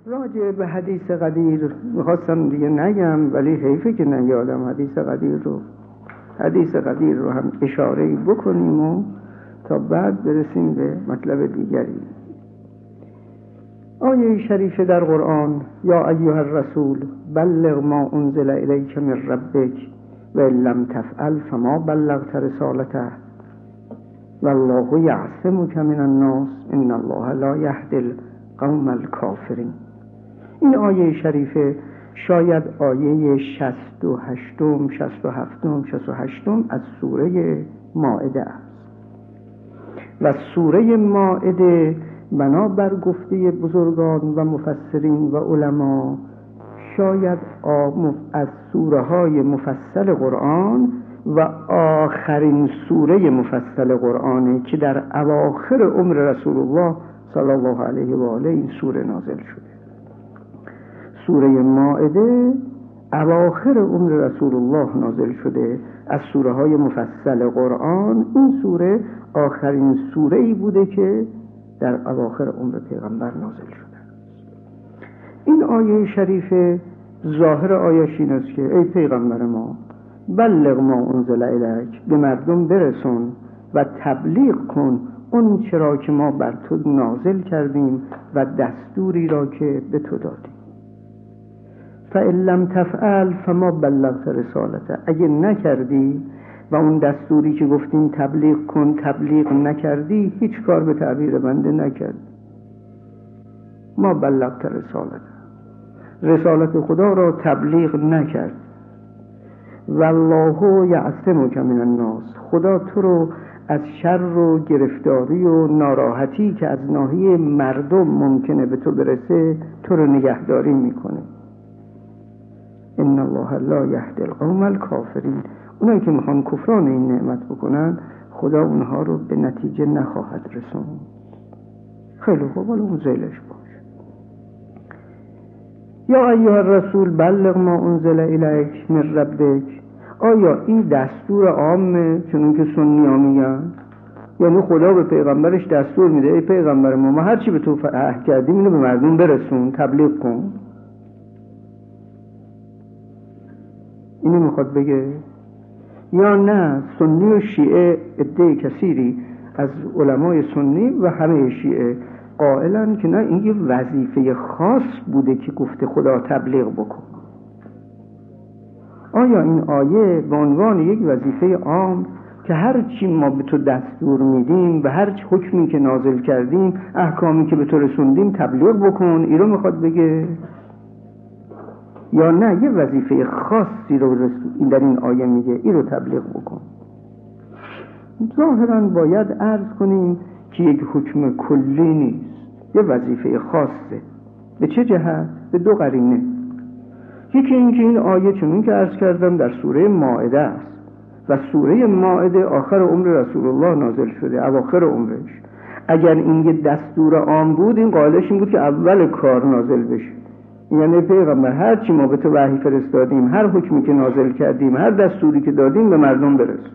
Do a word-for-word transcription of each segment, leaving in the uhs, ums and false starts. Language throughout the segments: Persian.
راجع به حدیث قدیر میخواستم دیگه نگم، ولی حیفه که نیادم حدیث قدیر رو حدیث قدیر رو هم اشاره بکنیم و تا بعد برسیم به مطلب دیگری. آیه شریفه در قرآن: یا ایها الرسول بلغ ما انزل الیک من ربک و ان لم تفعل فما بلغت رسالته والله یعصمک من الناس ان الله لا یهدی القوم الکافرین. این آیه شریفه شاید آیه شصت و هشتم، شصت و هفتم، شصت و هشتم از سوره مائده است و سوره مائده بنابر گفته بزرگان و مفسرین و علما شاید از سوره های مفصل قرآن و آخرین سوره مفصل قرآنه که در اواخر عمر رسول الله صلی الله علیه و آله این سوره نازل شده. سوره مائده اواخر عمر رسول الله نازل شده. از سوره های مفصل قرآن این سوره آخرین سوره ای بوده که در اواخر عمر پیغمبر نازل شده. این آیه شریفه ظاهر آیه‌اش این است که ای پیغمبر ما بلغ ما انزل الیک، به مردم برسون و تبلیغ کن اون چرا که ما بر تو نازل کردیم و دستوری را که به تو دادیم. فإن لم تفعل فما بلغت رسالته، اگه نکردی و اون دستوری که گفتیم تبلیغ کن تبلیغ نکردی، هیچ کار به تعبیر بنده نکردی. ما بلغت رسالته، رسالت خدا را تبلیغ نکرد. والله یعصمک من الناس، خدا تو رو از شر و گرفتاری و ناراحتی که از ناحیه مردم ممکنه به تو برسه تو رو نگهداری میکنه. ان الله لا یهدی القوم الکافرین، اونایی که میخوان کفران این نعمت بکنن خدا اونها رو به نتیجه نخواهد رسوند. خیلی خوب، حالا اون زیلش باش. یا ایها الرسول بلغ ما انزل الیک من ربک، آیا این دستور عامه چون که سنی ها میگن؟ یعنی خدا به پیغمبرش دستور میده ای پیغمبر ما ما هرچی به تو عهد کردیم اینو به مردم برسون، تبلیغ کن؟ اینو میخواد بگه؟ یا نه سنی و شیعه عده کثیری از علمای سنی و همه شیعه قائلن که نه، این یه وظیفه خاص بوده که گفته خدا تبلیغ بکن. آیا این آیه به عنوان یک وظیفه عام که هر چی ما به تو دستور میدیم و هر چی حکمی که نازل کردیم احکامی که به تو رسوندیم تبلیغ بکن، این رو میخواد بگه؟ یا نه یه وظیفه خاصی رو در این آیه میگه این رو تبلیغ بکن؟ ظاهراً باید عرض کنیم که یک حکم کلی نیست، یه وظیفه خاصه. به چه جهت؟ به دو قرینه. یکی اینکه این آیه چون که عرض کردم در سوره مائده است و سوره مائده آخر عمر رسول الله نازل شده، اواخر عمرش. اگر این یه دستور عام بود این قاعدش این بود که اول کار نازل بشه، یعنی پیغمبر هر چی ما به تو وحی فرستادیم، هر حکمی که نازل کردیم، هر دستوری که دادیم به مردم برس.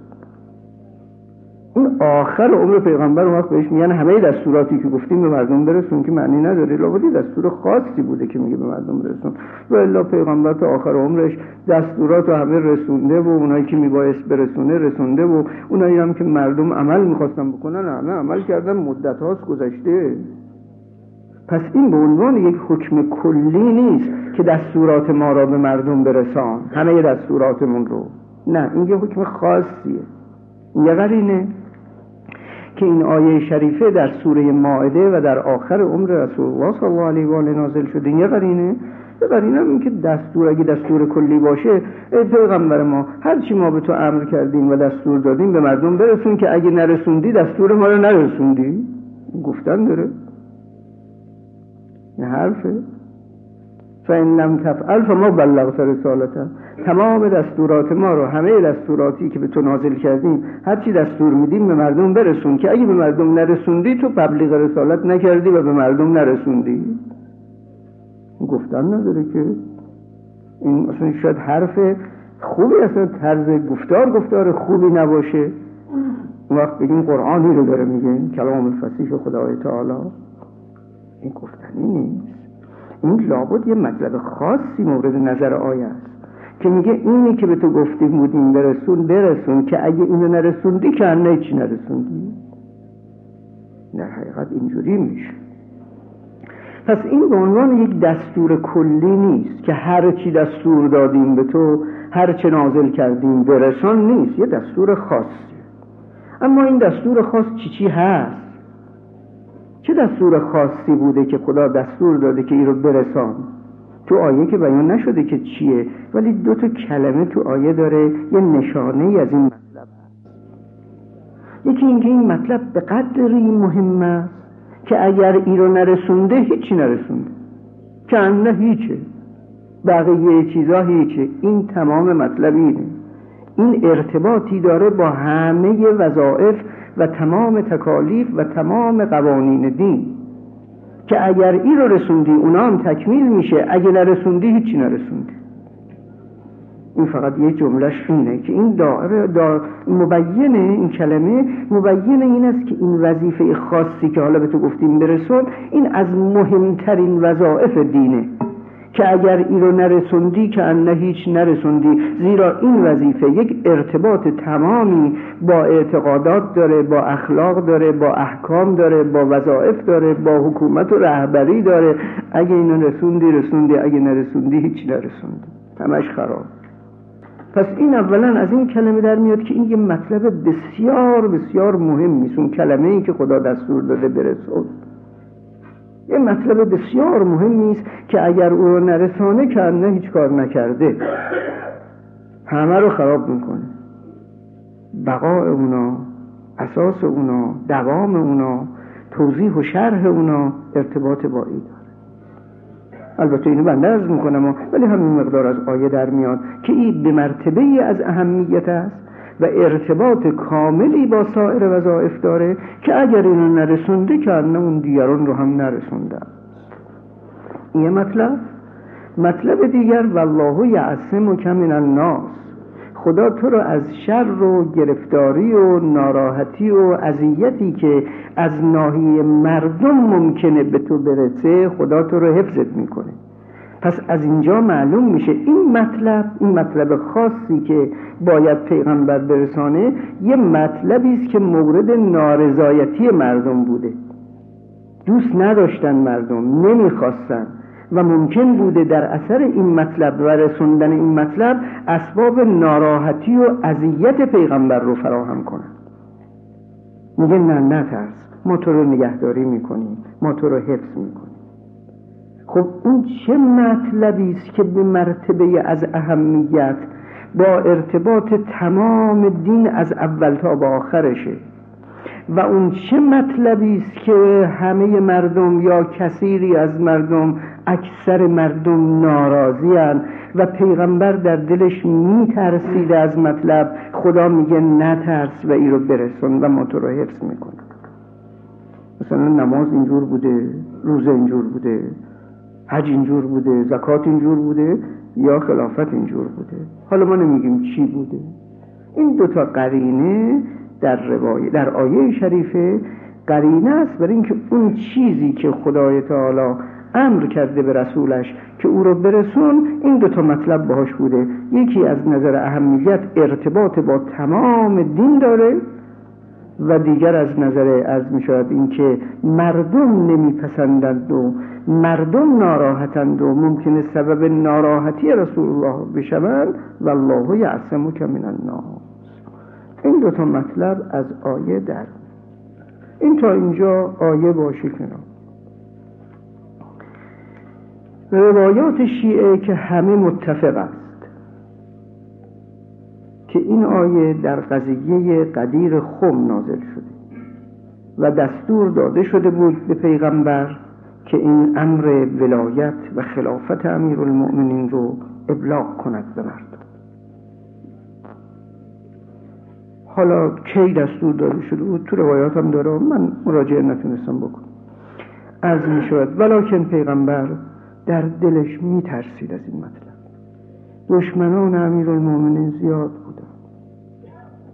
این آخر عمر پیغمبر اون وقت بهش میگن همه دستوراتی که گفتیم به مردم برسون، که معنی نداره لابد دستور خاصی بوده که میگه به مردم برسون. و الا پیغمبر تا آخر عمرش دستورات رو همه رسونده و اونایی که میبایست برسونه رسونده و اونایی هم که مردم عمل میخواستن بکنن همه عمل کردن، مدت هاست گذشته. پس این به عنوان یک حکم کلی نیست که دستورات ما را به مردم برسان، همه دستوراتمون رو. نه، این یه حکم خاصیه. یه قرینه که این آیه شریفه در سوره مائده و در آخر عمر رسول الله صلی الله علیه و آله نازل شده. یه قرینه یه قرینه این که دستور اگه دستور کلی باشه، ای پیغمبر ما هر چی ما به تو امر کردیم و دستور دادیم به مردم برسون، که اگه نرسوندی دستور ما رو نرسوندی. گفتن داره، این حرفه. فإن لم تفعل فما بلغت رسالته، تمام دستورات ما رو، همه دستوراتی که به تو نازل کردیم، هر چی دستور میدیم به مردم برسون، که اگه به مردم نرسوندی تو تبلیغ رسالت نکردی و به مردم نرسوندی. گفتن نداره که این اصلا شاید حرف خوبی، اصلا طرز گفتار گفتار خوبی نباشه. اون وقت بگیم قرآنی رو داره میگه، کلام فصیح خدای تعالی. این گفتنی نیست. این لابد یه مطلب خاصی مورد نظر آیه است که میگه اینی که به تو گفتیم بودیم برسون برسون، که اگه اینو نرسوندی که نه چی نرسوندی. در حقیقت اینجوری میشه. پس این به عنوان یک دستور کلی نیست که هر چی دستور دادیم به تو، هر چه نازل کردیم برسان، نیست. یه دستور خاصی. اما این دستور خاص چی چی هست؟ چه دستور خاصی بوده که خدا دستور داده که این رو برسان؟ تو آیه که بیان نشده که چیه، ولی دو تا کلمه تو آیه داره یه نشانه ای از این مطلب هست. یکی اینکه این مطلب به قدری مهم است که اگر این رو نرسونده هیچی نرسونده، که انه هیچه، بقیه چیزا هیچه. این تمام مطلب اینه. این ارتباطی داره با همه وظایف و تمام تکالیف و تمام قوانین دین، که اگر این رو رسوندی اونا هم تکمیل میشه، اگه نرسوندی هیچی نرسوندی. این فقط یه جملهش اینه که این دائره دا مبینه، این کلمه مبینه این است که این وظیفه خاصی که حالا به تو گفتیم برسون، این از مهمترین وظایف دینه، که اگر این رو نرسوندی که انه هیچ نرسوندی. زیرا این وظیفه یک ارتباط تمامی با اعتقادات داره، با اخلاق داره، با احکام داره، با وظایف داره، با حکومت و رهبری داره. اگه اینو رسوندی رسوندی، اگه نرسوندی هیچ نرسوندی، همش خراب. پس این اولا از این کلمه در میاد که این یه مطلب بسیار بسیار مهمی است. اون کلمه ای که خدا دستور داده برسون یه مطلب بسیار مهمی است که اگر او رو نرسانه که نه هیچ کار نکرده، همه رو خراب میکنه. بقای اونا، اساس اونا، دوام اونا، توضیح و شرح اونا ارتباط با این داره. البته اینو بنده عرض میکنم، ولی همین مقدار از آیه در میاد که این به مرتبه از اهمیت است و ارتباط کاملی با سایر وظایف داره، که اگر اینو نرسونده که نه اون دیگران رو هم نرسونده. این مطلب. مطلب دیگر، والله یعصمک من الناس، خدا تو رو از شر و گرفتاری و ناراحتی و اذیتی که از ناحیه مردم ممکنه به تو برسه، خدا تو رو حفظت میکنه. پس از اینجا معلوم میشه این مطلب، این مطلب خاصی که باید پیغمبر برسانه، یه مطلبی است که مورد نارضایتی مردم بوده. دوست نداشتن مردم، نمیخواستن و ممکن بوده در اثر این مطلب و رسوندن این مطلب اسباب ناراحتی و اذیت پیغمبر رو فراهم کنن. میگه نه نترس، ما تو رو نگهداری میکنیم، ما تو رو حفظ میکنیم. خب این چه مطلبی است که به مرتبه از اهمیت با ارتباط تمام دین از اول تا به آخرشه، و اون چه مطلبی است که همه مردم یا کثیری از مردم، اکثر مردم ناراضی هستند و پیغمبر در دلش میترسیده از مطلب. خدا میگه نترس و این رو برسون و ما تو رو حفظ میکنه. مثلا نماز اینجور بوده، روزه اینجور بوده، حج اینجور بوده، زکات اینجور بوده، یا خلافت اینجور بوده. حالا ما نمیگیم چی بوده. این دوتا قرینه در روایه در آیه شریفه قرینه است برای اینکه اون چیزی که خدای تعالی امر کرده به رسولش که او رو برسون، این دوتا مطلب باهاش بوده. یکی از نظر اهمیت ارتباط با تمام دین داره، و دیگر از نظر عرض می شود این که مردم نمیپسندند و مردم ناراحتند و ممکنه سبب ناراحتی رسول الله بشوند. والله یعصمک من الناس. این دو تا مطلب از آیه در این تا اینجا آیه باشه کنار. روایات شیعه که همه متفق است که این آیه در قضیه قدیر خم نازل شده و دستور داده شده بود به پیغمبر که این امر ولایت و خلافت امیرالمؤمنین رو ابلاغ کند به مردم. حالا کی دستور داده شده بود تو روایات هم داره، من مراجعه نتونستم بکنم. عرض می شود ولکن پیغمبر در دلش می ترسید از این مطلب. دشمنان امیرالمؤمنین زیاد بودن،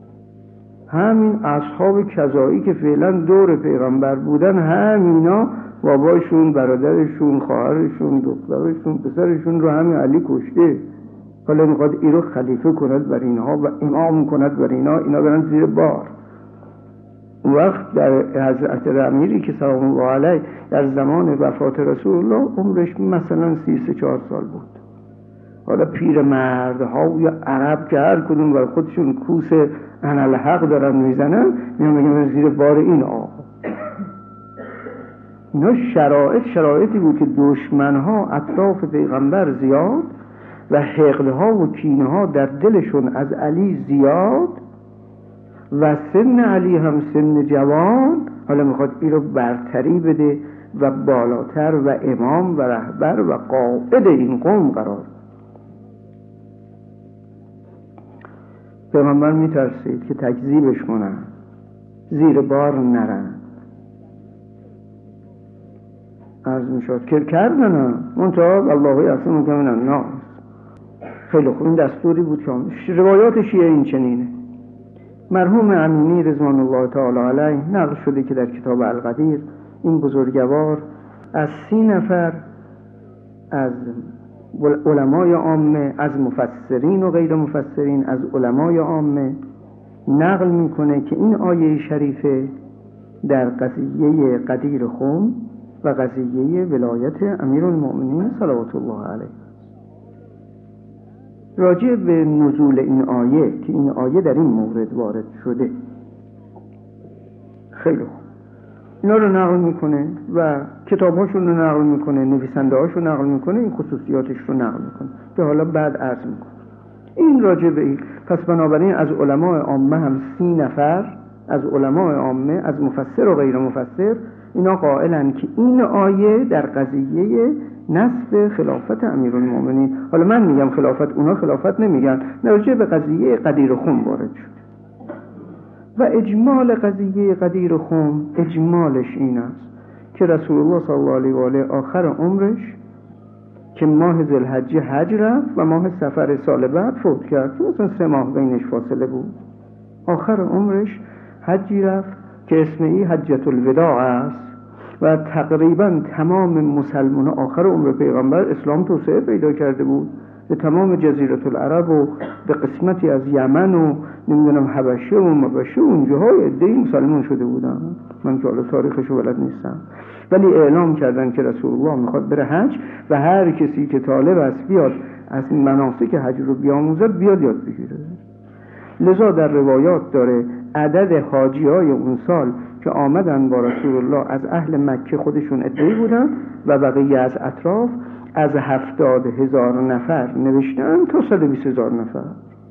همین اصحاب کذایی که فعلا دور پیغمبر بودن، همینا باباشون، برادرشون، خواهرشون، دخترشون، پسرشون رو همین علی کشته. حالا میخواد این رو خلیفه کند بر اینها و امام کند بر اینا، اینا برن زیر بار. اون وقت در حضرت امیری که سلام الله علیه در زمان وفات رسول الله عمرش مثلا سی سه چهار سال بود. حالا پیر مردها یا عرب که هر کدوم بر خودشون کوس انالحق دارن میزنن، میان میگن زیر بار این آقا. اینا شرایط شرایطی بود که دشمنها اطراف پیغمبر زیاد و حقدها و کینه‌ها در دلشون از علی زیاد و سن علی هم سن جوان. حالا میخواد این رو برتری بده و بالاتر و امام و رهبر و قائد این قوم قرار. پیغمبر میترسید که تکذیبش کنن، زیر بار نرن. عرض میشد که کردن هم منطقه الله اصلا مکمن الناس. خیلی خوب، این دستوری بود که روایات شیعه این چنینه. مرحوم امینی رضوان الله تعالی علیه نقل شده که در کتاب القدیر این بزرگوار از سی نفر از علمای عامه، از مفسرین و غیر مفسرین، از علمای عامه نقل میکنه که این آیه شریفه در قضیه قدیر خم و قضیه ولایت امیرالمؤمنین صلوات الله علیه راجع به نزول این آیه که این آیه در این مورد وارد شده. خیلی خوب، اینا رو نقل میکنه و کتابهاشون رو نقل میکنه، نویسنده هاشون رو نقل میکنه، این خصوصیاتش رو نقل میکنه که حالا بعد عرض میکنه. این راجع به این. پس بنابراین از علمای عامه هم سی نفر از علمای عامه، از مفسر و غیر مفسر، اینا قائلن که این آیه در قضیه نسب خلافت امیرالمؤمنین، حالا من میگم خلافت، اونا خلافت نمیگن، راجع به قضیه قدیر خم وارد شد. و اجمال قضیه قدیر خم، اجمالش این است که رسول الله صلی الله علیه و آله آخر عمرش که ماه ذوالحجه حج رفت و ماه صفر سال بعد فوت کرد، مثلا سه ماه بینش فاصله بود. آخر عمرش حجی رفت که اسم ای حجت الوداع است و تقریبا تمام مسلمان آخر عمر پیغمبر اسلام توسعه پیدا کرده بود. به تمام جزیره العرب و به قسمتی از یمن و نمیدونم حبشه و مبشه و اونجاهای عده‌ای مسلمان شده بودن. من که حالا تاریخشو بلد نیستم، ولی اعلام کردن که رسول الله میخواد بره حج و هر کسی که طالب است بیاد از مناسک حج رو بیاموزد، بیاد یاد بگیره. لذا در روایات داره عدد حاجی های اون سال که آمدن با رسول الله از اهل مکه خودشون عده‌ای بودن و بقیه از اطراف از هفتاد هزار نفر نوشتن تا صد و بیست هزار نفر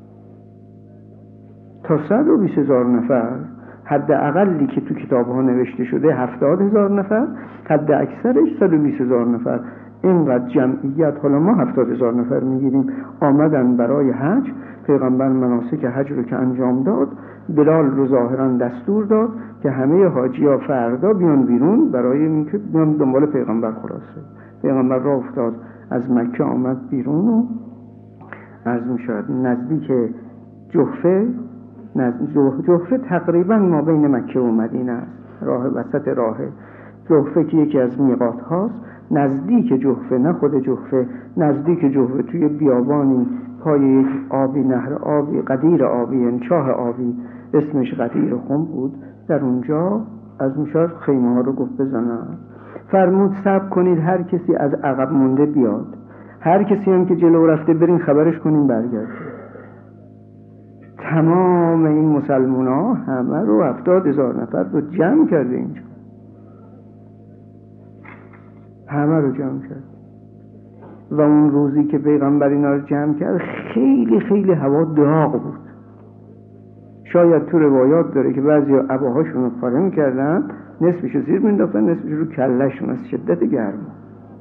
تا صد و بیست هزار نفر. حد اقلی که تو کتاب ها نوشته شده هفتاد هزار نفر، حد اکثرش صد و بیست هزار نفر. اینقدر جمعیت، حالا ما هفتاد هزار نفر میگیریم، آمدن برای حج. پیغمبر مناسک حج رو که انجام داد، بلال رو ظاهرا دستور داد که همه حاجی ها فردا بیان بیرون برای اینکه بیان دنبال پیغمبر. خلاصه پیغمبر را افتاد از مکه آمد بیرون و عرض می شود نزدیک جحفه، جحفه تقریبا ما بین مکه و مدینه است، راه وسط راه جحفه که یکی از میقات هاست. نزدیک جحفه، نه خود جحفه، نزدیک جحفه توی بیابانی پای یک آبی، نهر آبی، قدیر آبی، یعنی چاه آبی، اسمش قدیر خم بود. در اونجا از میشاد خیمه ها رو گفت بزنن. فرمود صبر کنید، هر کسی از عقب مونده بیاد، هر کسی هم که جلو رفته برین خبرش کنین برگرده. تمام این مسلمان ها همه رو هفتاد هزار نفر رو جمع کرده اینجا، همه رو جمع کرد. و اون روزی که پیغمبر اینا رو جمع کرد خیلی خیلی هوا داغ بود. شاید تو روایات داره که بعضی عباهاشون رو پاره می‌کردن، نصفش رو زیر مینداختن، نصفش رو کلهشون از شدت گرما.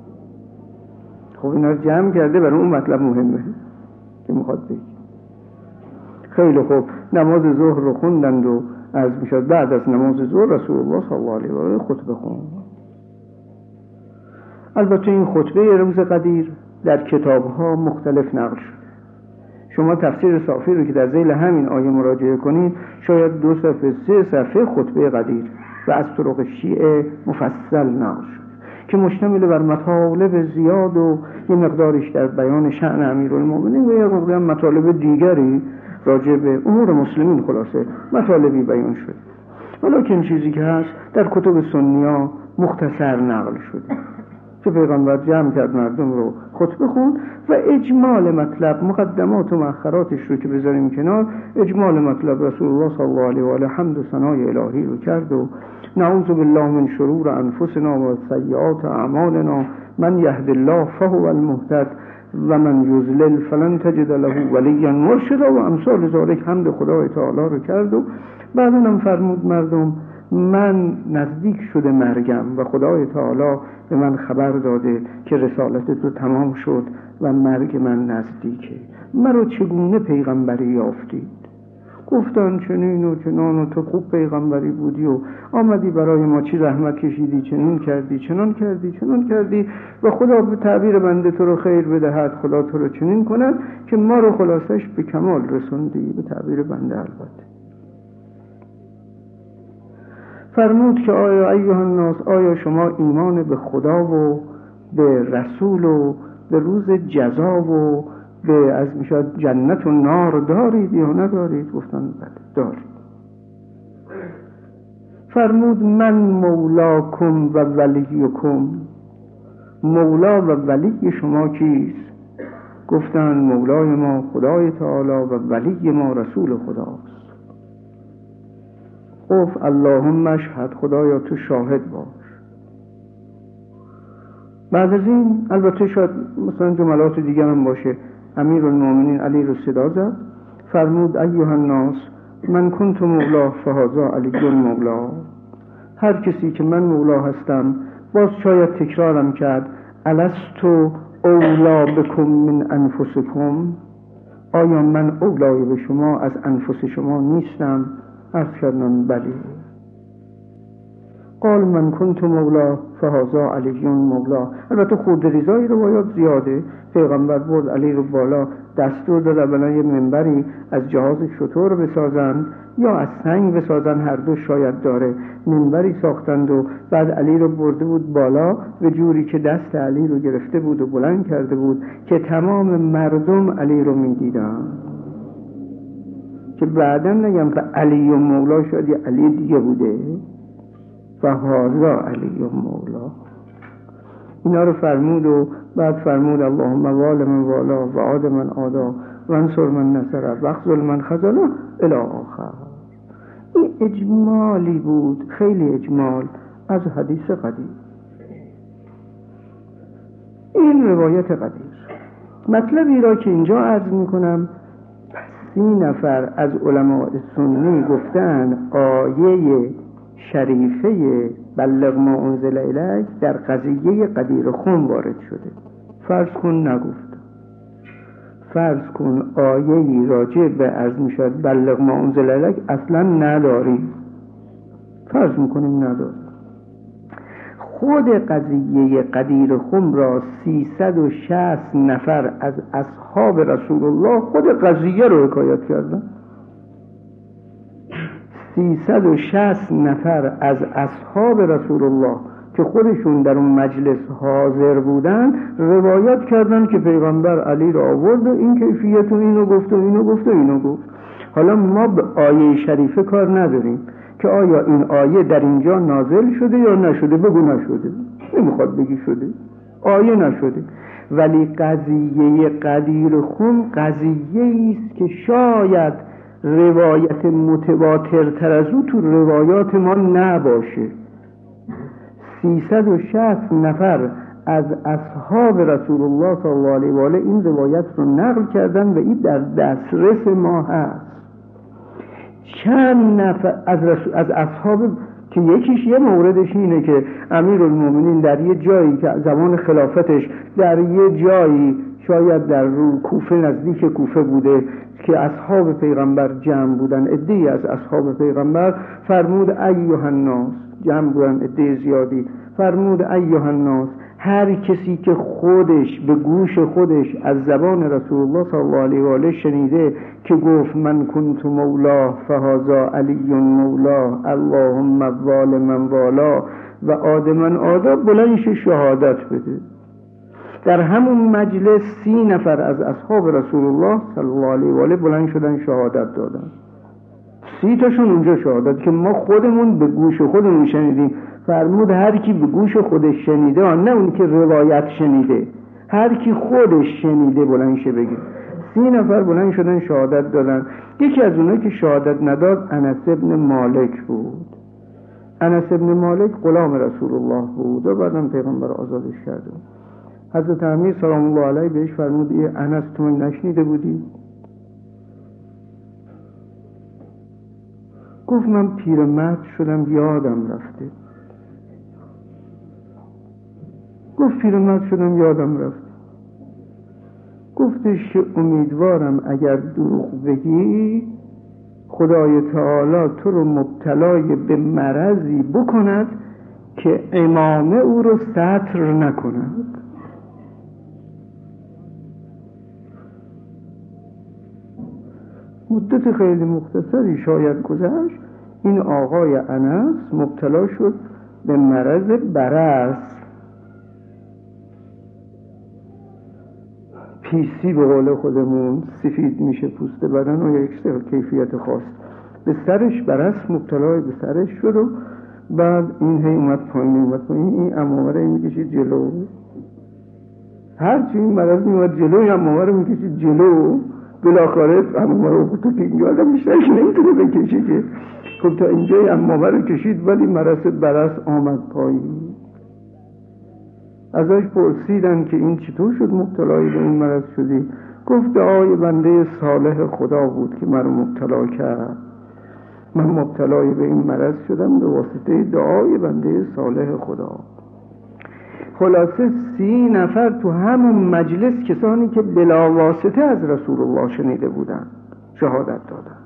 خب اینا رو جمع کرده برای اون مطلب مهمه که میخواد بگه. خیلی خوب، نماز ظهر رو خوندند و از میشد بعد از نماز ظهر رسول الله صلی الله علیه و آله خطبه خوند. البته این خطبه روز قدیر در کتاب‌ها مختلف نقل شد. شما تفسیر صافی رو که در ذیل همین آیه مراجعه کنید، شاید دو صفحه سه صفحه خطبه قدیر و از طرق شیعه مفصل نقل شد. که مشتمل بر مطالب زیاد و یه مقدارش در بیان شأن امیرالمومنین و یه مقدار مطالب دیگری راجع به امور مسلمین خلاصه مطالبی بیان شد. ولیکن چیزی که هست در کتب سنی‌ها مختصر نقل شده که پیغمبر جمع کرد مردم رو خطبه خون و اجمال مطلب، مقدمات و مؤخراتش رو که بذاریم کنار، اجمال مطلب رسول الله صلی الله علیه و آله حمد و ثنای الهی رو کرد و نعوذ بالله من شرور انفسنا و سیئات اعمالنا من یهد الله فهو المهتد و من یضلل فلن تجد له ولیا مرشدا و امثال ذالک حمد خدای تعالی رو کرد و بعدا هم فرمود مردم من نزدیک شده مرگم و خدای تعالی به من خبر داده که رسالت تو تمام شد و مرگ من نزدیکه. مرا چگونه پیغمبری یافتید؟ گفتن چنین و چنان و تو خوب پیغمبری بودی و آمدی برای ما چی زحمت کشیدی، چنین کردی، چنان کردی، چنان کردی و خدا به تعبیر بنده تو رو خیر بدهد، خدا تو رو چنین کند که ما رو خلاصش به کمال رسوندی، به تعبیر بنده البته. فرمود که آیا ایها الناس، آیا شما ایمان به خدا و به رسول و به روز جزا و به از میشد جنت و نار دارید یا ندارید؟ گفتن بله دارید. فرمود من مولاکم و ولیکم، مولا و ولی شما کیست؟ گفتن مولای ما خدای تعالی و ولی ما رسول خداست. گفت اللهم اشهد، خدایا تو شاهد باش. بعد از این البته شاید مثلا جملات دیگر هم باشه، امیرالمومنین علی رو صدا زد، فرمود ایها الناس من کنت مولا فهذا علی مولا، هر کسی که من مولا هستم، باز شاید تکرارم کرد، الستو اولا بکم من انفسکم، آیا من اولای به شما از انفس شما نیستم؟ عرض کردم بلی. قال من کنت مولا فهذا علی مولا. البته خود ریزای روایات زیاده. پیغمبر برد علی رو بالا، دستور داد اولا یه منبری از جهاز شتر بسازند یا از سنگ بسازند، هر دو شاید داره. منبری ساختند و بعد علی رو برده بود بالا به جوری که دست علی رو گرفته بود و بلند کرده بود که تمام مردم علی رو میدیدن، که بعدا نگم که علی و مولا شاید یه علی دیگه بوده، فهذا علی و مولا. اینا رو فرمود و بعد فرمود اللهم وال من والا و عاد من عادا و انصر من نصره و اخذل من خذله الی آخر. این اجمالی بود، خیلی اجمال از حدیث قدیر. این روایت قدیر. مطلبی را که اینجا عرض میکنم، سی نفر از علماء سنی گفتن آیه شریفه بلغ ما انزل الیک در قضیه قدیر خم وارد شده. فرض کن نگفت، فرض کن آیه‌ای راجع به عرض میشد بلغ ما انزل الیک اصلا نداریم، فرض میکنیم نداریم. خود قضیه قدیر خم را سیصد و شصت نفر از اصحاب رسول الله خود قضیه رو حکایت کردن. سیصد و شصت نفر از اصحاب رسول الله که خودشون در اون مجلس حاضر بودن روایت کردن که پیغمبر علی را آورد و این کیفیت و اینو گفت و اینو گفت و اینو گفت. حالا ما به آیه شریفه کار نداریم که آیا این آیه در اینجا نازل شده یا نشده. بگو نشده، نمیخواد بگی شده، آیه نشده. ولی قضیه قدیر خم قضیه است که شاید روایت متواترتر از او تو روایات ما نباشه. سیصد و شصت نفر از اصحاب رسول الله صلی الله علیه و آله این روایت رو نقل کردن و این در دسترس ما هست. چند نفر از, رسول از اصحاب که یکیش یه موردش اینه که امیرالمومنین در یه جایی که زمان خلافتش در یه جایی شاید در رو کوفه، نزدیک کوفه بوده که اصحاب پیغمبر جمع بودن، عده‌ای از اصحاب پیغمبر، فرمود ایها الناس، جمع بودن عده زیادی، فرمود ایها الناس، هر کسی که خودش به گوش خودش از زبان رسول الله صلی الله علیه و آله شنیده که گفت من کنت مولا فهذا علی مولا اللهم وال من والا و آدمن آداب بلند شه شهادت بده. در همون مجلس سی نفر از اصحاب رسول الله صلی الله علیه و آله بلند شدن شهادت دادن. سی تاشون اونجا شهادت که ما خودمون به گوش خودمون شنیدیم. فرمود هر کی به گوش خودش شنیده، نه اونی که روایت شنیده، هر کی خودش شنیده بلند شه بگه. سی نفر بلند شدن شهادت دادن. یکی از اونها که شهادت نداد انس ابن مالک بود. انس ابن مالک غلام رسول الله بود و بعدم پیغمبر آزادش کرده. حضرت امیر سلام الله علیه بهش فرمود ای انس تو من نشنیده بودی؟ گفت من پیرمرد شدم یادم رفته. گفت پیرمرد شدم یادم رفته. گفتش که امیدوارم اگر دروغ بگی خدای تعالی تو رو مبتلای به مرضی بکند که امامه او رو ستر نکند. مدت خیلی مختصری شاید گذشت، این آقای انس مبتلا شد به مرض برص، پیسی به قول خودمون، سفید میشه پوست بدن و یک کیفیت خاص. به سرش برص مبتلا به سرش شد و بعد این هی اومد پایین اومد پایین، این عمامه میکشید جلو، هرچی این مرض میومد جلو این عمامه میکشید جلو، بالاخره عمامه رو تو که اینجا آدم بیشتر که نمیتونه بکشید. خب تا اینجا عمامه رو کشید ولی مرض برص آمد پایین. ازش پرسیدن که این چطور شد مبتلای به این مرض شدی؟ گفت دعای بنده صالح خدا بود که من رو مبتلا کرد. من مبتلای به این مرض شدم به واسطه دعای بنده صالح خدا. خلاصه سی نفر تو همون مجلس کسانی که بلا واسطه از رسول الله شنیده بودن شهادت دادن.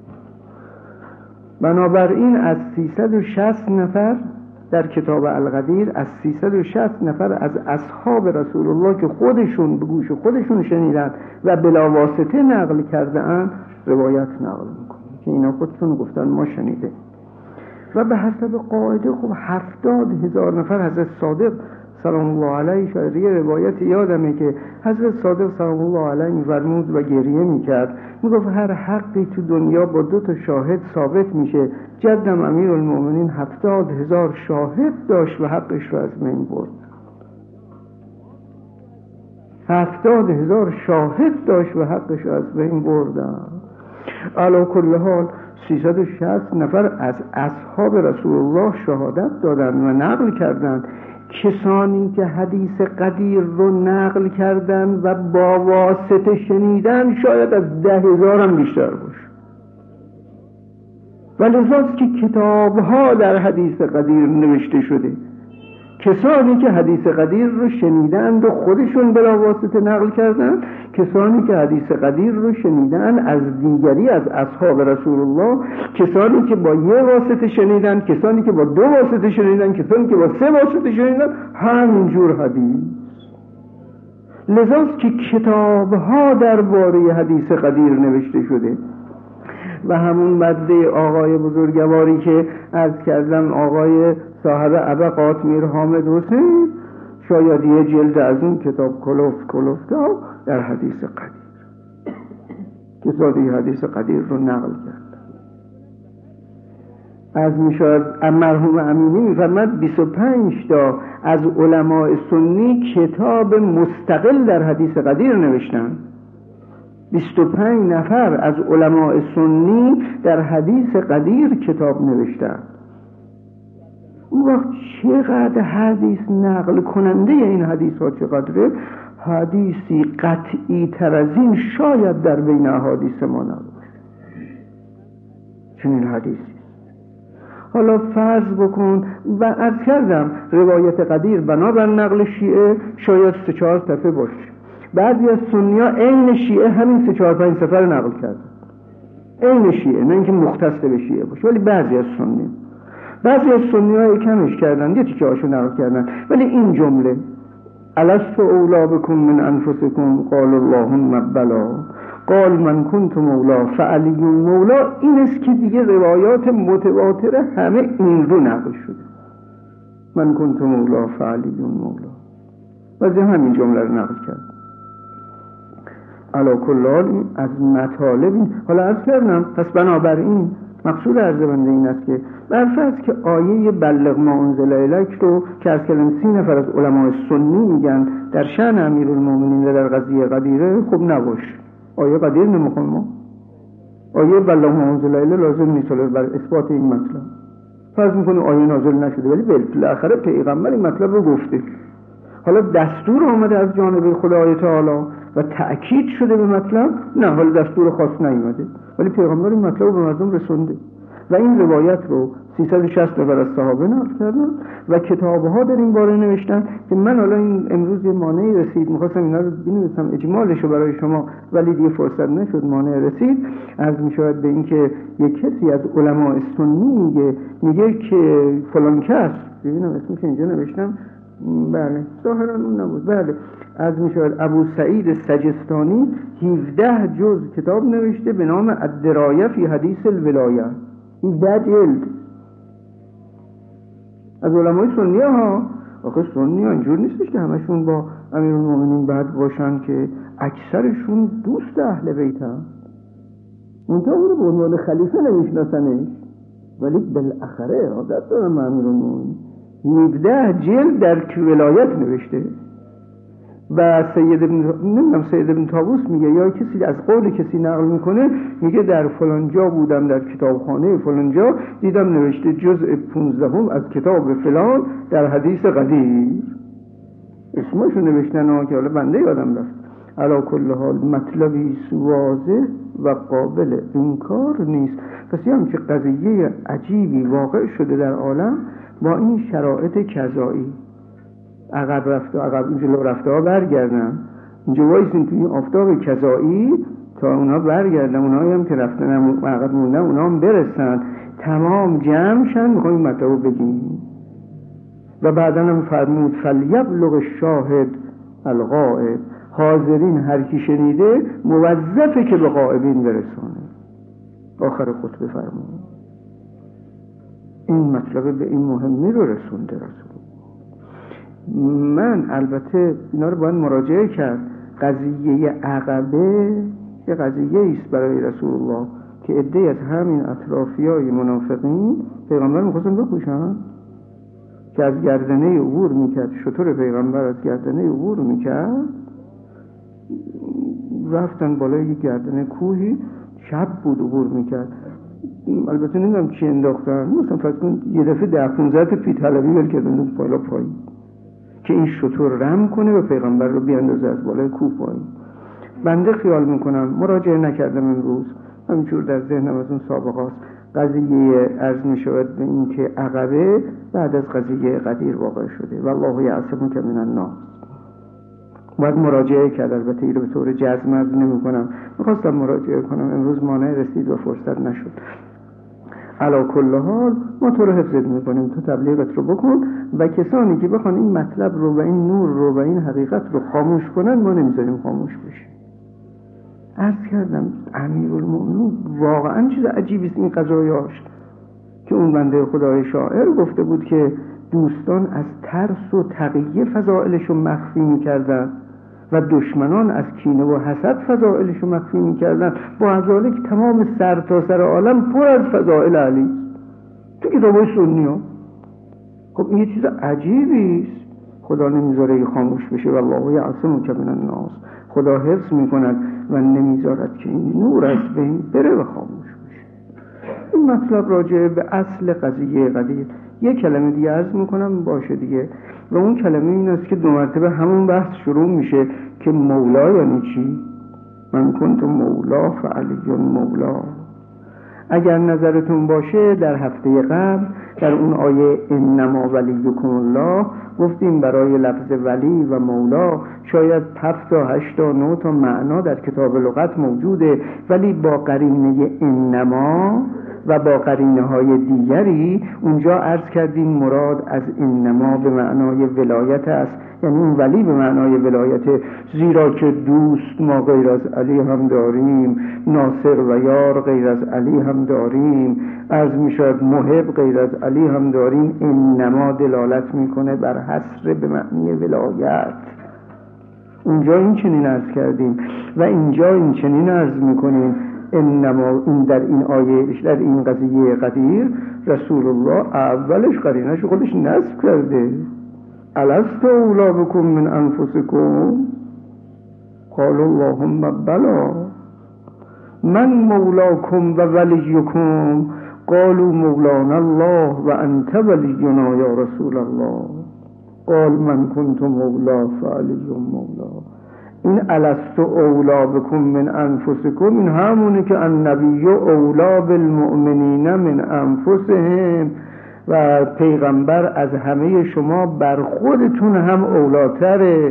بنابراین از سیصد و شصت نفر در کتاب القدیر، از سیصد و شصت نفر از اصحاب رسول الله که خودشون به گوش خودشون شنیدن و بلا واسطه نقل کردن روایت نقل میکنن که اینا خودشون گفتن ما شنیده. و به حسب قاعده خب هفتاد هزار نفر حضرت صادق سلام الله علیه، شاید یه روایت یادمه که حضرت صادق سلام الله علیه می‌فرمود و گریه میکرد، میگفت هر حقی تو دنیا با دو تا شاهد ثابت میشه، جدم امیرالمومنین هفتاد هزار شاهد داشت و حقش رو از بین برد. هفتاد هزار شاهد داشت و حقش رو از بین بردن. علی کل حال سیصد و شصت نفر از اصحاب رسول الله شهادت دادن و نقل کردن. کسانی که حدیث قدیر رو نقل کردن و با واسطه شنیدن شاید از ده هزار هم بیشتر باشه. و لذاست که کتاب‌ها در حدیث قدیر نوشته شده. کسانی که حدیث قدیر رو شنیدند و خودشون بلا واسطه نقل کردن، کسانی که حدیث قدیر رو شنیدن از دیگری از اصحاب رسول الله، کسانی که با یه واسطه شنیدن، کسانی که با دو واسطه شنیدن، کسانی که با سه واسطه شنیدن، همینجور حدیث. لذاست که کتاب‌ها درباره حدیث قدیر نوشته شده. و همون مده آقای بزرگواری که عرض کردم، آقای صاحب ابقات میر حامد حسین، شاید یه جلد از این کتاب کلفت کلفته در حدیث قدیر، کسانی حدیث قدیر رو نقل کرد. از میشاید مرحوم امینی میفرمد بیست و پنج تا از علماء سنی کتاب مستقل در حدیث قدیر نوشتن. بیست و پنج نفر از علماء سنی در حدیث قدیر کتاب نوشتن. اون وقت چقدر حدیث نقل کننده این حدیث ها چقدره؟ حدیثی قطعی تر از این شاید در بین احادیث ما نباشه. چنین حدیثی. حالا فرض بکن و عرض کردم روایت قدیر بنابر نقل شیعه شاید سه چهار صفحه باشه. بعضی از سنی ها عین شیعه همین سه چهار پنج صفحه رو نقل کردن، عین شیعه، نه اینکه مختص به شیعه باشه، ولی بعضی از سنی بعضی از سنی ها کمش کردن، یه تیکه هاشو نقل کردن. ولی این جمله الست اولا بکم من انفسکم قال اللهم بلا قال من کنت مولا فعلی مولا، این است که دیگه روایات متواتره همه این رو نقل شده. من کنت مولا فعلی مولا. واسه همین جمله رو نقل کرد. علا کل حال از مطالب این. حالا عرض کردم پس بنابراین مقصود عرض بنده این است که برفرض که آیه بلغ ما انزل الیک رو که از کلم سی نفر از علماء سنی میگن در شأن امیرالمومنین و در قضیه قدیره، خب نباش. آیه قدیر نمیخون ما. آیه بلغ ما انزل الیک لازم نیست بر اثبات این مطلب. فرض میکنه آیه نازل نشده ولی بالاخره پیغمبر این مطلب رو گفته. حالا دستور آمده از جانب خدای تعالی و تأکید شده به مطلب، نه حالا دستور خاص نیامده ولی پیغمبر این مطلب رو به مردم رسونده و این روایت رو سیصد و شصت نفر از صحابه نقل کردن و کتاب‌ها در این باره نوشتن که من حالا این امروز یه مانعی رسید می‌خواستم اینا رو بنویسم اجمالش رو برای شما ولی دیگه فرصت نشد، مانع رسید. عرض می‌شود به این که یک کسی از علماء سنی میگه میگه که فلان کس، ببینم اسمش اینجا نوشتم، بله ظاهرا اون نبود، بله از میشود ابو سعید سجستانی هفده جز کتاب نوشته به نام الدرایه فی حدیث الولایه، هفده جلد از علمای سنی ها. آخه سنی ها اینجور نیستش که همشون با امیرالمومنین بد باشن، که اکثرشون دوست اهل بیت هم منطقه رو به عنوان خلیفه نمیشناسنش ولی بالاخره عادت دارن امیرالمومنین. هفده جلد در ولایت نوشته و سید ابن نمیدونم سید ابن طاووس میگه یا کسی از قول کسی نقل میکنه میگه در فلان جا بودم در کتابخانه فلان جا دیدم نوشته جزء پونزدهم از کتاب فلان در حدیث قدیر، اسمشو نوشتن ها که حالا بنده یادم رفت. علا کل حال مطلبی واضح و قابل انکار نیست. پس هم که قضیه عجیبی واقع شده در عالم با این شرایط کذایی، عقب رفته عقب جلو رفته ها برگردن، اینجا وایسین توی این آفتاب کذایی تا اونا برگردن، اونایی هم که رفتن عقب موندن اونا هم برسن تمام جمع شن میخوایم این مطلب رو بگیم. و بعدا هم فرمود فلیبلغ الشاهد الغائب، حاضرین هر کی شنیده موظفه که به غائبین برسانه. آخر خطبه فرمود این مطلب به این مهمی رو رسونده رسول. من البته اینا رو باید مراجعه کرد. قضیه عقبه یه قضیه ایست برای رسول الله که عده‌ای از همین اطرافیای منافقین پیغمبر می‌خواستن بکشن، که از گردنه عبور میکرد، شطور پیغمبر از گردنه عبور میکرد، رفتن بالای یک گردنه کوهی، شب بود عبور میکرد. البته نمیدونم چی انداختن، مثلا فرض کن یه دفعه ده پونزده تا پیت حلبی ول کردن بالا پایین که این شطور رم کنه و پیغمبر رو بیاندازه از بالای کوه پایین. بنده خیال میکنم مراجعه نکردم امروز، همینجور در ذهنم از اون سابقاست، قضیه عرض میشود به این که عقبه بعد از قضیه قدیر واقع شده و الله یعصمک من الناس. باید مراجعه کرد. البته این رو به طور جزم عرض نمی کنم، میخواستم مراجعه کنم امروز مانع رسید و فرصت نشد. علا کل حال ما تو رو حفظت میکنیم، تو تبلیغت رو بکن و کسانی که بخوان این مطلب رو و این نور رو و این حقیقت رو خاموش کنن ما نمیذاریم خاموش بشه. عرض کردم امیرالمومنین واقعا چیز عجیبی است این قضایاش، که اون بنده خدای شاعر گفته بود که دوستان از ترس و تقیه فضائلش رو مخفی میکردن و دشمنان از کینه و حسد فضائلش رو مخفی میکردن، با ذالک تمام سر تا سر عالم پر از فضائل علی تو کتابای سنی ها. خب این یه چیز عجیبی است. خدا نمیذاره خاموش بشه و الله یعصمک من الناس، خدا حفظ میکند و نمیذارد که این نور از بین بره و خاموش بشه. این مطلب راجع به اصل قضیه قضیه یک کلمه دیگه عرض میکنم باشه دیگه، و اون کلمه این است که دو مرتبه همون بحث شروع میشه که مولا یعنی چی؟ من کنت مولا فعلی مولا. اگر نظرتون باشه در هفته قبل در اون آیه انما ولیکم الله گفتیم برای لفظ ولی و مولا شاید هفت تا هشت تا نه تا معنا در کتاب لغت موجوده، ولی با قرینه انما و با قرینه های دیگری اونجا عرض کردیم مراد از اینما به معنای ولایت است، یعنی این ولی به معنای ولایت، زیرا که دوست ما غیر از علی هم داریم، ناصر و یار غیر از علی هم داریم، عرض می شود محب غیر از علی هم داریم. اینما دلالت میکنه بر حصر به معنی ولایت. اونجا این چنین عرض کردیم و اینجا این چنین عرض میکنیم. انما این در این آیه، در این قضیه قدیر، رسول الله اولش قرینش خودش نصب کرده. الست اولی بکم من انفسکم قالوا اللهم بلا من مولاکم و ولیکم قالوا مولانا الله و انت ولینا یا رسول الله قال من کنت مولا فعلی مولا. این الست اولا بکم من انفسکم، این همونه که النبی اولا بالمؤمنین من انفسهم، و پیغمبر از همه شما بر خودتون هم اولاتره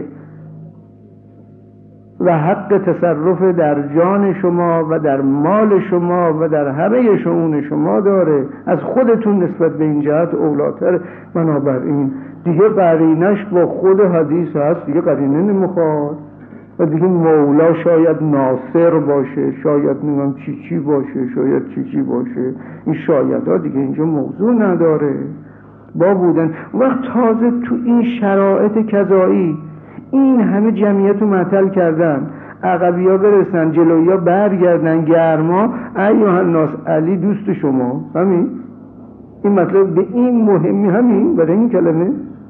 و حق تصرف در جان شما و در مال شما و در همه شؤون شما داره، از خودتون نسبت به این جهت اولاتره. بنابراین دیگه قرینش با خود حدیث هست، دیگه قرینه نمیخواد. و دیگه مولا شاید ناصر باشه، شاید نمیم چی چی باشه، شاید چی چی باشه، این شاید ها دیگه اینجا موضوع نداره. با بودن وقت تازه تو این شرایط کذایی این همه جمعیت رو معطل کردن، عقبی ها برسن، جلوی ها برگردن، گرما ایها الناس علی دوست شما. همین این مطلب به این مهمی، همین برای این کلمه.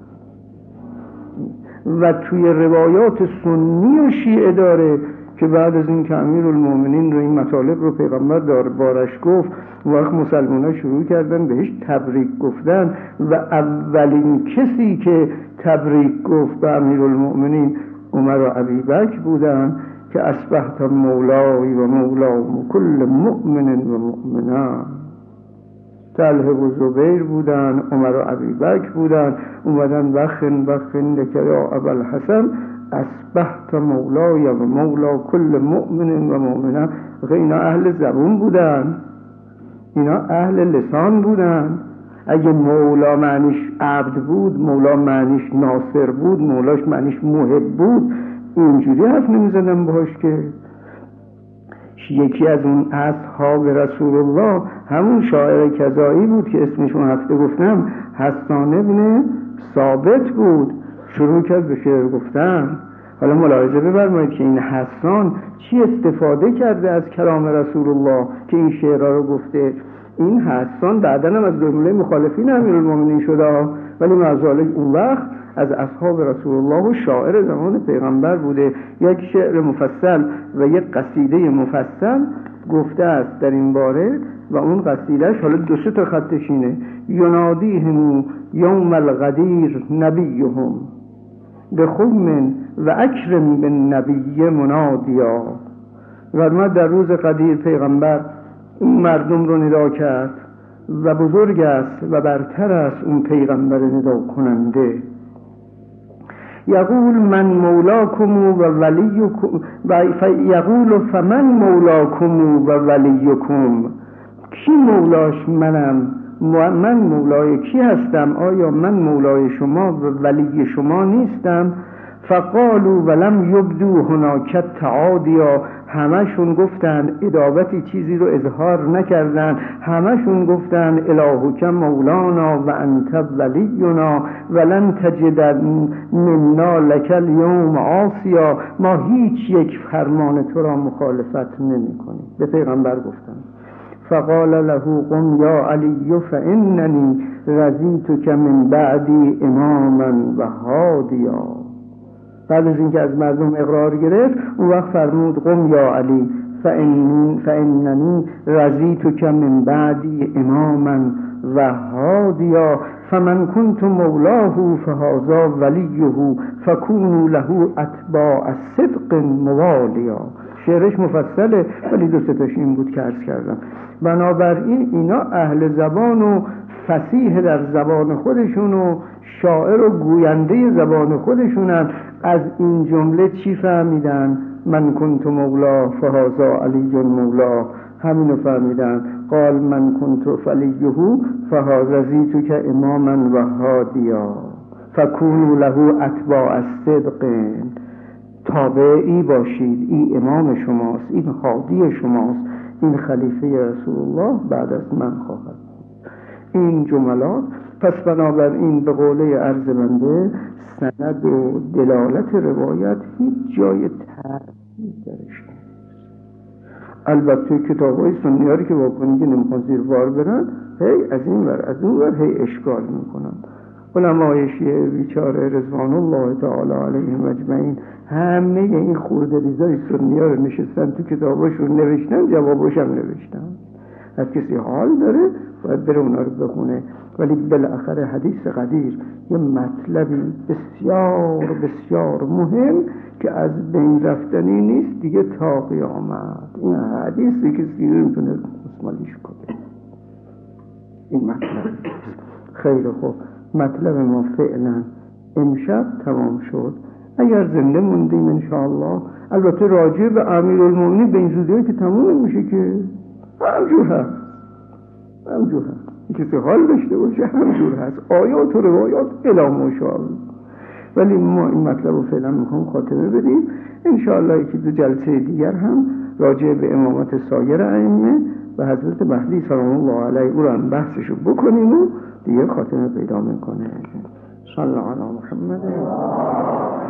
و توی روایات سنی و شیعه داره که بعد از این که امیرالمومنین رو این مطالب رو پیغمبر دار بارش گفت، وقت مسلمان ها شروع کردن بهش تبریک گفتن و اولین کسی که تبریک گفت به امیرالمومنین عمر و ابوبکر بودن که اصبحت مولای و مولا کل مؤمن و مؤمنه. طلحه و زبیر بودن، عمر و ابوبکر بودن، اومدن بخن بخن لک یا ابوالحسن اصبحت مولای و مولا کل مؤمن و مؤمنه. اینا اهل زبون بودن، اینا اهل لسان بودن. اگه مولا معنیش عبد بود، مولا معنیش ناصر بود، مولاش معنیش محب بود، اینجوری حرف نمیزدن باش. که یکی از اون اصحاب رسول الله همون شاعر کذایی بود که اسمشون هفته گفتم، حسان ابن ثابت بود. شروع کرد به شعر گفتن. حالا ملاحظه بفرمایید که این حسان چی استفاده کرده از کلام رسول الله که این شعرها رو گفته. این حسان بعداً هم از جمله مخالفین امیرالمومنین شده، ولی معذالک اون وقت از اصحاب رسول الله و شاعر زمان پیغمبر بوده. یک شعر مفصل و یک قصیده مفصل گفته است در این باره و اون قصیدهش حالا دو سه تا خطش اینه: ینادیهم یوم الغدیر نبیهم بخم و اکرم بالنبی منادیا. و در روز قدیر پیغمبر اون مردم رو ندا کرد و بزرگ است و برتر است اون پیغمبر ندا کننده. یقول من مولاکم و ولیکم و یقول فمن مولاکم و ولیکم، کی مولاش منم، من مولای کی هستم؟ آیا من مولای شما و ولی شما نیستم؟ فقالوا ولم یبدو هناک تعادیا، همشون گفتن ادابتی چیزی رو اظهار نکردن، همشون گفتن الهک مولانا و انت ولینا ولن تجد منا لک اليوم عاصیا، ما هیچ یک فرمان تو را مخالفت نمی کنیم. به پیغمبر گفتن. فقال له قم یا علی فاننی رضیتک من بعدی اماما و هادیا. بعد از اینکه از مردم اقرار گرفت اون وقت فرمود قم یا علی فإن فإننی رضیتک من بعدی اماما و هادیا فمن کنت مولاه فهذا ولیه فکونوا له اتباع صدق موالیا. شعرش مفصله ولی دو سه تاش این بود که عرض کردم. بنابراین اینا اهل زبان و فصیح در زبان خودشون و شاعر و گوینده زبان خودشونن. از این جمله چی فهمیدن؟ من کنت مولا فهذا علی مولا، همینو فهمیدن. قال من کنت فلیه فهذا زیتو که اماما و هادیا فکونوا له اتباع الصدق. تابعی باشید، این امام شماست، این هادی شماست، این خلیفه رسول الله بعد از من خواهد بود. این جملات پس بنابراین به قوله عرض بنده سند و دلالت روایت هیچ جای تردید درش نیست. البته کتاب‌های سنیاری که واکنی که نمیخوان زیر بار برن، هی از این ور از اون ور هی اشکال میکنن. علمای شیعه بیچاره رضوان الله تعالی علیهم اجمعین همه این خورده ریزای سنی‌ها رو نشستن تو کتاباشون نوشتن، جوابش هم نوشتن. از کسی حال داره باید بره اونا رو بخونه. ولی بالاخره حدیث قدیر یه مطلبی بسیار بسیار مهم که از بین رفتنی نیست دیگه تا قیامت. این حدیثی که سیره میتونه مسمالیش کنه. این مطلب خیلی خوب. مطلب ما فعلا امشب تمام شد. اگر زنده موندیم انشاءالله، البته راجع به امیرالمومنین به این زودی که تمام میشه که همجور هست همجور هست کسی حال داشته باشه همجور هست، آیات و روایات الی ماشاءالله. ولی ما این مطلب رو فعلا میخوام خاتمه بدیم. انشاءالله یکی دو جلسه دیگر هم راجع به امامت سایر ائمه و حضرت مهدی سلام الله علیه او را هم بحثشو بکنیم و دیگه خاتمه پیدا میکنه. صلی الله علی محمد.